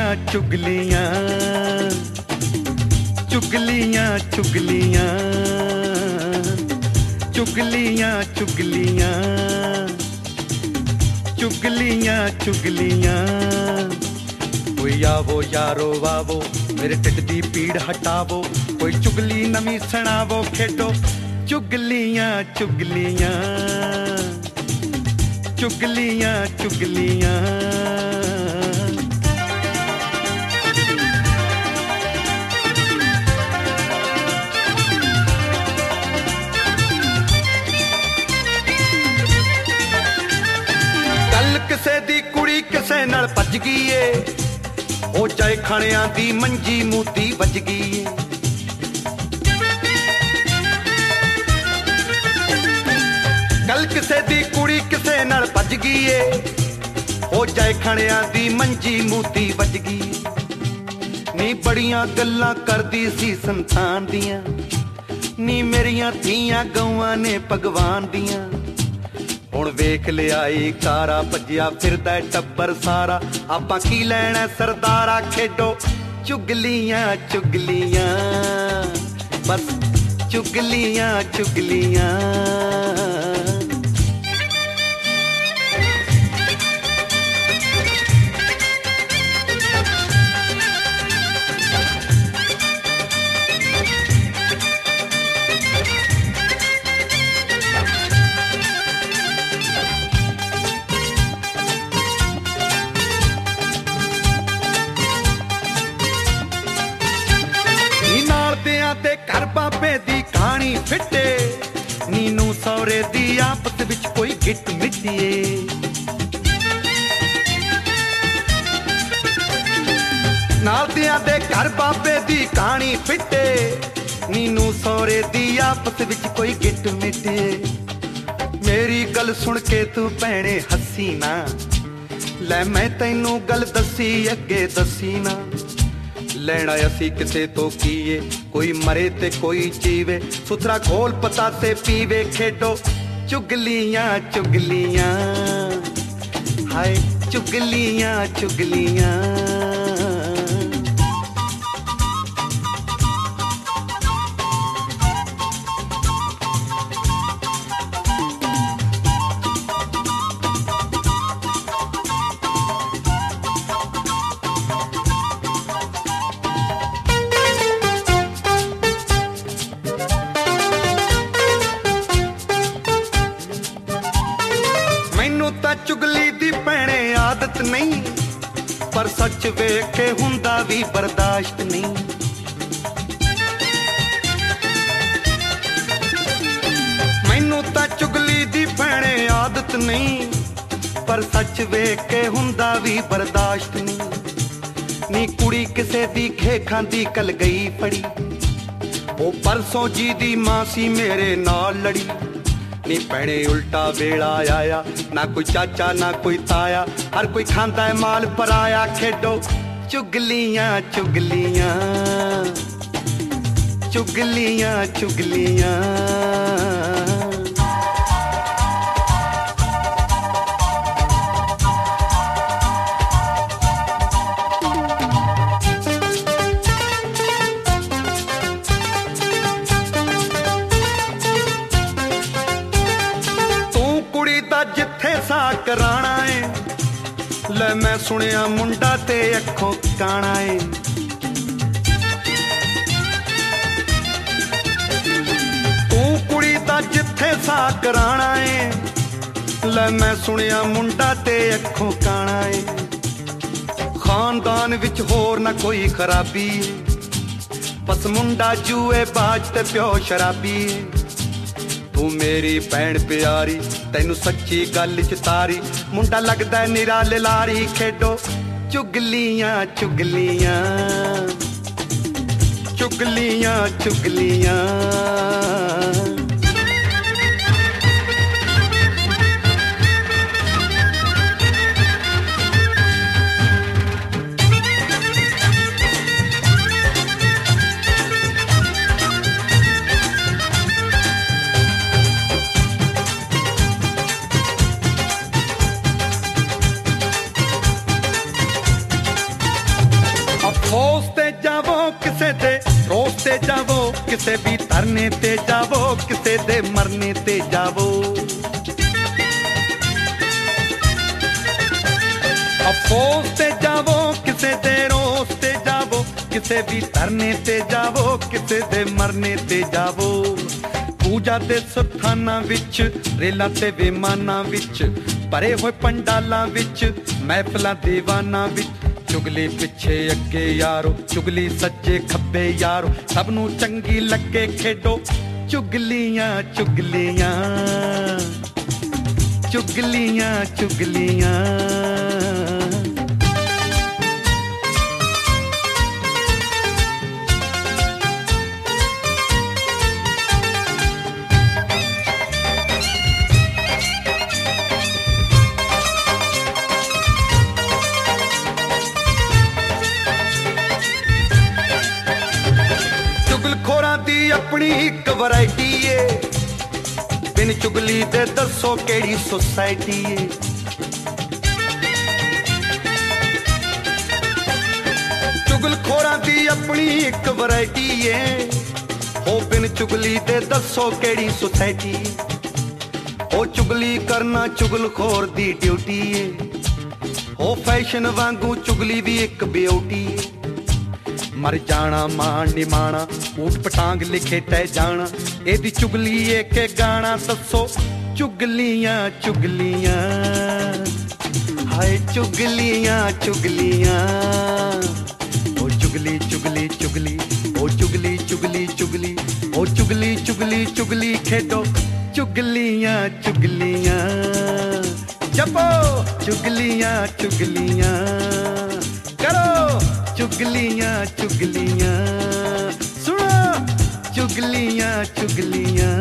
चुगलियां चुगलियां चुगलियां चुगलियां चुगलियां चुगलियां चुगलियां कोई आवो यारो आवो मेरे ढिड दी पीड़ हटावो कोई चुगली नवी सुनावो खेडो चुगलियां चुगलियां चुगलियां चुगलियां किसे दी कुड़ी किसे नाल भज गई है ओ जाए खाणियां दी मंजी मूती बज गई है गल किसे दी कुड़ी किसे नाल भज गई है ओ जाए खाणियां दी मंजी मूती बज गई नी बड़ियां गल्लां करदी सी संतान दियां नी मेरियां धीआं गौआं ने भगवान दियां हुण वेख लिया कारा भज्जिया फिरदा टब्बर सारा आपां की लैणा सरदारा खेडो चुगलियां चुगलियां बस चुगलियां चुगलियां ते घर बाबे दी कहानी फिटे नीनू सौरे दी आपस विच कोई गिट मिटिए नाल दियां दे घर बाबे दी कहानी फिटे नीनू सौरे दी आपस विच कोई गिट मिटे मेरी गल सुन के तू भैणे हसी ना ले मैं तैनू गल दसी अगे दसी ना ਲੈਣਾ ਅਸੀਂ ਕਿਸੇ ਤੋਂ ਕੀਏ ਕੋਈ ਮਰੇ ਤੇ ਕੋਈ ਜੀਵੇ ਸੁਥਰਾ ਘੋਲ ਪਤਾ ਤੇ ਪੀਵੇ ਖੇਡੋ ਚੁਗਲੀਆਂ ਚੁਗਲੀਆਂ ਹਾਏ ਚੁਗਲੀਆਂ ਚੁਗਲੀਆਂ चुगली दी भैणे आदत नहीं पर सच वेख के हुंदा भी बर्दाश्त नहीं मैनू तां चुगली दी भैणे आदत नहीं पर सच वेख के हुंदा भी बर्दाश्त नहीं नी कुड़ी किसे दी खे खांदी कल गई फड़ी ओ परसों जी दी मां सी मेरे नाल लड़ी नी भैणे उल्टा वेला आया ना कोई चाचा ना कोई ताया हर कोई खांदा है माल पराया खेडो चुगलियां चुगलियां चुगलियां चुगलियां जिथे सा कराना है ले मैं सुनिया मुंडा ते अखों काना है तू कुड़ी दा जिथे सा कराना है ले मैं सुनिया मुंडा ते अखों काना है खानदान विच होर ना कोई खराबी बस मुंडा जुए बाज ते प्यो शराबी तू मेरी भैन प्यारी तैनू सच्ची गल च तारी मुंडा लगदा निरा लारी खेडो चुगलियां चुगलियां चुगलियां चुगलियां ਰੋਸ ਤੇ ਜਾਵੋ ਕਿਸੇ ਵੀ ਧਰਨੇ ਤੇ ਜਾਵੋ ਕਿਸੇ ਦੇ ਮਰਨੇ ਤੇ ਜਾਵੋ ਅਫਸੋਸ ਤੇ ਜਾਵੋ ਕਿਸੇ ਦੇ ਰੋਸ ਤੇ ਜਾਵੋ ਕਿਸੇ ਵੀ ਧਰਨੇ ਤੇ ਜਾਵੋ ਕਿਸੇ ਦੇ ਮਰਨੇ ਤੇ ਜਾਵੋ ਪੂਜਾ ਦੇ ਸਥਾਨਾਂ ਵਿੱਚ ਰੇਲਾਂ ਤੇ ਵਿਮਾਨਾਂ ਵਿੱਚ ਭਰੇ ਹੋਏ ਪੰਡਾਲਾਂ ਵਿੱਚ ਮਹਿਫਲਾਂ ਦੀਵਾਨਾਂ ਵਿੱਚ ਚੁਗਲੀ ਪਿੱਛੇ ਅੱਗੇ ਯਾਰੋ ਚੁਗਲੀ ਸੱਜੇ ਖੱਬੇ ਯਾਰੋ ਸਭ ਨੂੰ ਚੰਗੀ ਲੱਗੇ ਖੇਡੋ ਚੁਗਲੀਆਂ ਚੁਗਲੀਆਂ ਚੁਗਲੀਆਂ ਚੁਗਲੀਆਂ ਚੁਗਲਖੋਰਾਂ ਦੀ ਆਪਣੀ ਇੱਕ ਵੈਰਾਈਟੀ ਏ ਬਿਨ ਚੁਗਲੀ ਦੇ ਦੱਸੋ ਕਿਹੜੀ ਸੁਸਾਇਟੀ ਏ ਚੁਗਲਖੋਰਾਂ ਦੀ ਆਪਣੀ ਇੱਕ ਵੈਰਾਈਟੀ ਏ ਉਹ ਬਿਨ ਚੁਗਲੀ ਦੇ ਦੱਸੋ ਕਿਹੜੀ ਸੁਸਾਇਟੀ ਉਹ ਚੁਗਲੀ ਕਰਨਾ ਚੁਗਲਖੋਰ ਦੀ ਡਿਊਟੀ ਏ ਉਹ ਫੈਸ਼ਨ ਵਾਂਗੂ ਚੁਗਲੀ ਵੀ ਇੱਕ ਬਿਊਟੀ ਏ ਮਰ ਜਾਣਾ ਮਾਣ ਨਿਮਾਣਾ ਊਟ ਪਟਾਂਗ ਲਿਖੇ ਤੈ ਜਾਣਾ ਇਹਦੀ ਚੁਗਲੀ ਏ ਕੇ ਗਾਣਾ ਦੱਸੋ ਚੁਗਲੀਆਂ ਚੁਗਲੀਆਂ ਹਾਏ ਚੁਗਲੀਆਂ ਚੁਗਲੀਆਂ ਉਹ ਚੁਗਲੀ ਚੁਗਲੀ ਚੁਗਲੀ ਉਹ ਚੁਗਲੀ ਚੁਗਲੀ ਚੁਗਲੀ ਉਹ ਚੁਗਲੀ ਚੁਗਲੀ ਚੁਗਲੀ ਖੇਡੋ ਚੁਗਲੀਆਂ ਚੁਗਲੀਆਂ ਜਪੋ ਚੁਗਲੀਆਂ ਚੁਗਲੀਆਂ ਕਰੋ ਚੁਗਲੀਆਂ ਚੁਗਲੀਆਂ ਸੁਣੋ ਚੁਗਲੀਆਂ ਚੁਗਲੀਆਂ